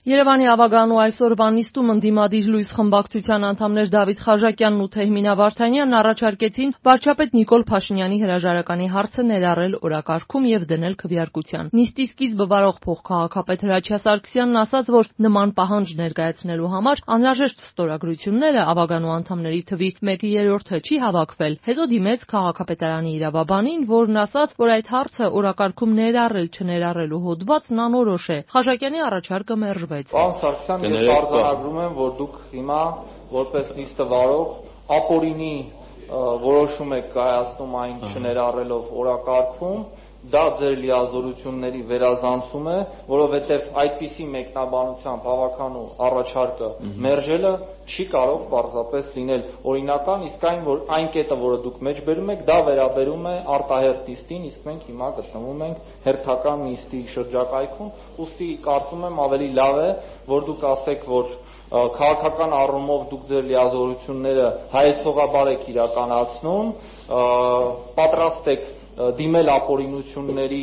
Երևանի ավագանու այսօրվա նիստում ընդդիմադիր լույս խմբակցության անդամներ Դավիթ Խաժակյանն ու Թեհմինա Վարդանյանն առաջարկեցին վարչապետ Նիկոլ Փաշինյանի հրաժարականի հարցը ներառել օրակարգում եւ դնել քվեարկության։ Նիստի սկիզբը վարող փոխքաղաքապետ Հրաչյա Սարգսյանն ասաց, որ նման պահանջ ներկայացնելու համար անհրաժեշտ ստորագրությունները ավագանու անդամների թվի 1/3-ը չի հավաքվել։ Հետո դիմեց քաղաքապետարանի իրավաբանին, որն ասաց, որ այդ հարցը օրակարգում ներառել-չներառելու հոդվածն անորոշ է։ Խաժակյանի առաջարկը մերժվեց։ Պարոն Սարգսյան, ես արձանագրում եմ, որ դուք հիմա որպես նիստը վարող ապօրինի որոշում եք կայացնում այն չներառելով օրակարգում, դա ձեր լիազորությունների վերազանցում է, որովհետև այդպիսի մեկնաբանությամբ հավաքանու առաջարկը մերժելը չի կարող պարզապես լինել օրինական, իսկ այն կետը, որը դուք մեջբերում եք, դա վերաբերում է արտահերթ նիստին, իսկ մենք հիմա գտնվում ենք հերթական նիստի շրջակայքում, ուստի կարծում եմ ավելի լավ է, որ դուք ասեք, որ քաղաքական առումով դուք ձեր լիազորությունները հայեցողաբար եք իրականացնում, պատրաստ եք դիմել ապօրինությունների,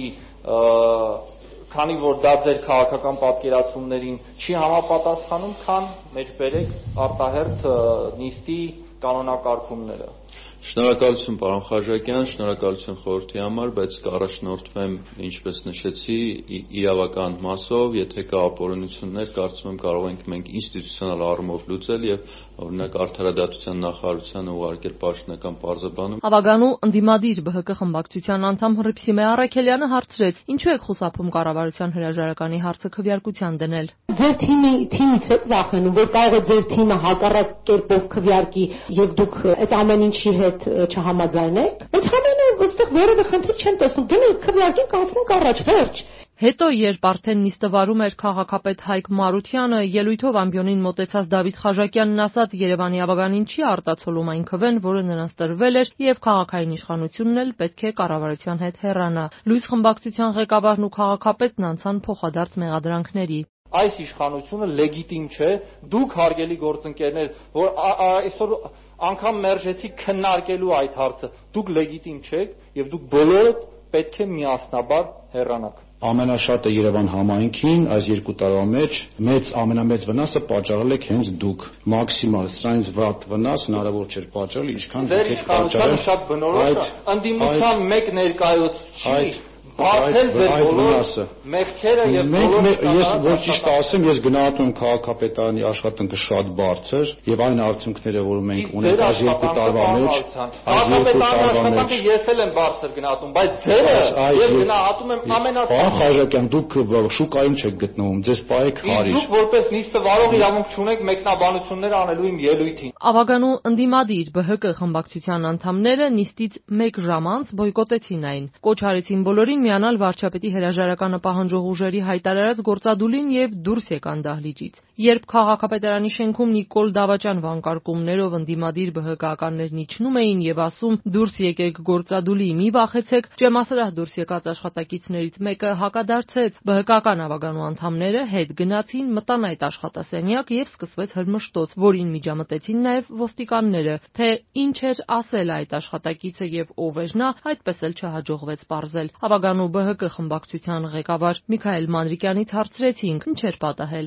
քանի որ դա ձեր քաղաքական պատկերացումներին չի համապատասխանում, քան մեջբերեք արտահերթ նիստի կանոնակարգումները։ Շնորհակալություն պարոն Խաժակյան, շնորհակալություն խորհրդի համար, բայց կառաջնորդվեմ, ինչպես նշեցի, իրավական մասով, եթե կա ապօրինություններ, կարծում եմ կարող ենք մենք ինստիտուցիոնալ առումով լուծել եւ օրինակ արդարադատության նախարարությանը ուղարկել պաշտոնական պարզաբանում։ Ավագանու ընդդիմադիր ԲՀԿ խմբակցության անդամ Հռիփսիմե Առաքելյանը հարցրեց. ինչու եք խուսափում կառավարության հրաժարականի հարցը քվեարկության դնել։ Ձեր թիմից եք վախենում, որ կարող է ձեր թիմը հակառակ կերպով քվեարկի եւ դուք այդ ամեն ինչի հետ չհամաձայնեք։ Ընդհանրապես այստեղ որևէ խնդիր չեն տեսնում։ Գնանք քվեարկենք, կանցնենք առաջ, վերջ։ Հետո, երբ արդեն նիստը վարում էր քաղաքապետ Հայկ Մարությանը, ելույթով ամբիոնին մոտեցած Դավիթ Խաժակյանն ասաց Երևանի ավագանին չի արտացոլում այն քվեն, որը նրանց տրվել էր, եւ քաղաքային իշխանությունն էլ պետք է կառավարության հետ հեռանա։ Լույս խմբակցության ղեկավարն ու քաղաքապետն անցան փոխադարձ մեղադրանքների։ Այս իշխանությունը լեգիտիմ չէ, դուք հարգելի գործընկերներ, որ այսօր անգամ մերժեցիք քննարկելու այդ հարցը, դուք լեգիտիմ չեք եւ դուք բոլորը պետք է միասնաբար հեռանաք։ Ամենաշատը Երևան համայնքին այս 2 տարվա մեջ ամենամեծ վնասը պատճառել եք հենց դուք։ Մաքսիմալ սրանից վատ վնաս հնարավոր չէր պատճառել, ինչքան դուք եք պատճառել։ Շատ բնորոշ է, ընդդիմության մեկ ներկայացուցիչ բացել ձեր բոլոր մեղքերը եւ բոլոր ես որ ճիշտ ասեմ, ես գնահատում եմ քաղաքապետարանի աշխատանքը շատ բարձր եւ այն արդյունքները, որ մենք ունենք այս 2 տարվա մեջ, քաղաքապետարանի աշխատանքը ես էլ եմ բարձր գնահատում, բայց ձերը ես գնահատում եմ ամենաթանկարժեք։ Պարոն Խաժակյան, դուք շուկայում չեք գտնվում, ձեզ պահեք հարիր։ Դուք որպես նիստը վարող իրավունք չունեք մեկնաբանություններ անելու իմ ելույթին։ Ավագանու ընդդիմադիր ԲՀԿ խմբակցության անդամները նիստից 1 ժամ անց բոյկոտեցին այն։ Կոչ արեցին բոլորին միանալ վարչապետի հրաժարականը պահանջող ուժերի հայտարարած գործադուլին եւ դուրս եկան դահլիճից։ Երբ քաղաքապետարանի շենքում Նիկոլ Դավաճան վանկարկումներով ընդդիմադիր ԲՀԿ-ականներն իջնում էին եւ ասում դուրս եկեք գործադուլի, մի վախեցեք, ճեմասրահ դուրս եկած աշխատակիցներից մեկը հակադարձեց։ ԲՀԿ-ական ավագանու անդամները հետ գնացին, մտան այդ աշխատասենյակ եւ սկսվեց հրմշտոց, որին միջամտեցին նաեւ ոստիկանները։ Թե ինչ էր ասել այդ աշխատակիցը եւ ով էր նա, այդպես էլ չհաջողվեց պարզել։ Ավագանու ԲՀԿ խմբակցության ղեկավար Միքայել Մանրիկյանից հարցրեցինք, ինչ էր պատահել։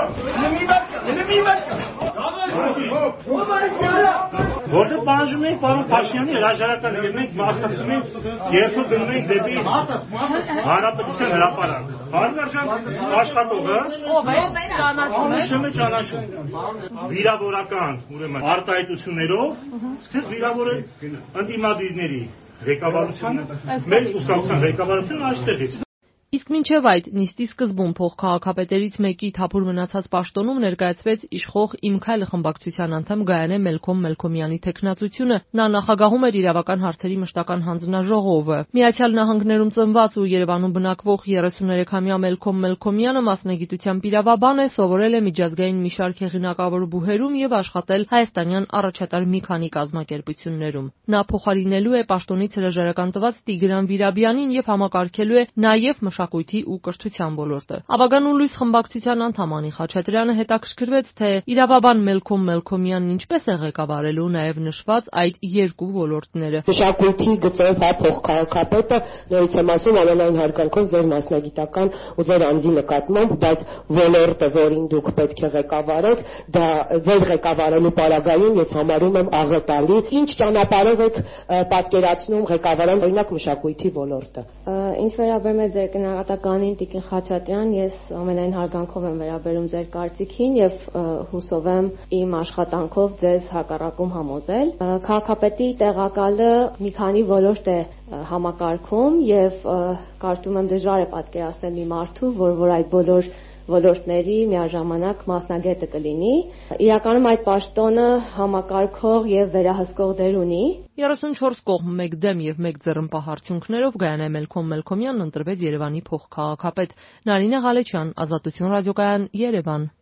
Որտեղ պահանջում ենք պարոն Փաշինյանի հրաժարականը եւ մենք մասնակցում ենք երթով գնում ենք դեպի Հանրապետության հրապարակ։ Հարգարժան աշխատողը Ով է ճանաչում է ճանաչում։ Վիրավորական, ուրեմն արտահայտություններով սկսեց վիրավորել ընդդիմադիրների ղեկավարությունը, մեր կուսակցության ղեկավարությունը այստեղից։ Իսկ մինչև այդ նիստի սկզբում փոխքաղաքապետերից մեկի թափուր մնացած պաշտոնում ներկայացվեց իշխող Իմ Քայլը խմբակցության անդամ Գայանե Մելքոմ-Մելքոմյանի թեկնածությունը։ Նա նախագահում էր իրավական հարցերի մշտական հանձնաժողովը։ Միացյալ Նահանգներում ծնված ու Երևանում բնակվող 33-ամյա Մելքոմ-Մելքոմյանը մասնագիտությամբ իրավաբան է, սովորել է միջազգային մի շարք հեղինակավոր բուհերում եւ աշխատել հայաստանյան առաջատար մի քանի կազմակերպություններում։ Նա փոխարինելու է պաշտոնից հրաժարական տված Տիգրան Վիրաբյանին եւ համակարգելու է նաեւ մշակույթի ու կրթության ոլորտը։ Ավագան ու լույս խմբակցության անդամ Անի Խաչատրյանը հետաքրքրվեց, թե իրավաբան Մելքոմ Մելքոմյանն ինչպես է ղեկավարելու նաև նշված այդ երկու ոլորտները։ Մշակույթի գծով փոխքաղաքապետը նորից եմ ասում ամենայն հարգանքով ձեր մասնագիտական ու ձեր անձի նկատմամբ, բայց ոլորտը, որին դուք պետք է ղեկավարեք, դա ձեր ղեկավարելու պարագայում ես համարում եմ աղետալի։ Ինչ ճանապարհով եք պատկերացնում ղեկավարել օրինակ մշակույթի ոլորտը։ Ինչ վերաբերում է ձեր գնահատականին, Տիկին Խաչատրյան, ես ամենայն հարգանքով եմ վերաբերում ձեր կարծիքին եւ հուսով եմ իմ աշխատանքով ձեզ հակառակում համոզել։ Քաղաքապետի տեղակալը մի քանի ոլորտ է համակարգում եւ կարծում եմ դժվար է պատկերացնել մի մարդու, որ այդ բոլոր ոլորտների միաժամանակ մասնագետը կլինի։ Իրականում այդ պաշտոնը համակարգող եւ վերահսկող դեր ունի։ 34 կողմ, 1 դեմ եւ 1 ձեռնպահ արդյունքներով Գայանե Մելքոմ Մելքոմյանն ընտրվեց Երևանի փոխքաղաքապետ։ Նարինե Ղալեչյան, Ազատություն ռադիոկայան, Երևան։